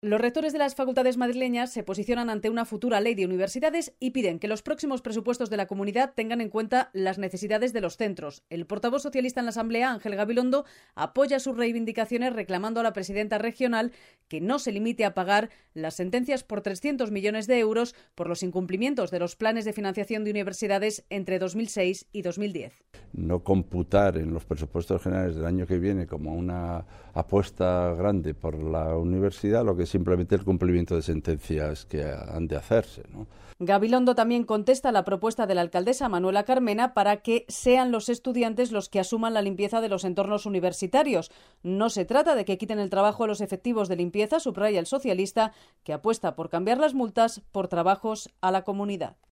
Los rectores de las facultades madrileñas se posicionan ante una futura ley de universidades y piden que los próximos presupuestos de la comunidad tengan en cuenta las necesidades de los centros. El portavoz socialista en la Asamblea, Ángel Gabilondo, apoya sus reivindicaciones reclamando a la presidenta regional que no se limite a pagar las sentencias por 300 millones de euros por los incumplimientos de los planes de financiación de universidades entre 2006 y 2010. No computar en los presupuestos generales del año que viene como una apuesta grande por la universidad, lo que es simplemente el cumplimiento de sentencias que han de hacerse, ¿no? Gabilondo también contesta la propuesta de la alcaldesa Manuela Carmena para que sean los estudiantes los que asuman la limpieza de los entornos universitarios. No se trata de que quiten el trabajo a los efectivos de limpieza, subraya el socialista, que apuesta por cambiar las multas por trabajos a la comunidad.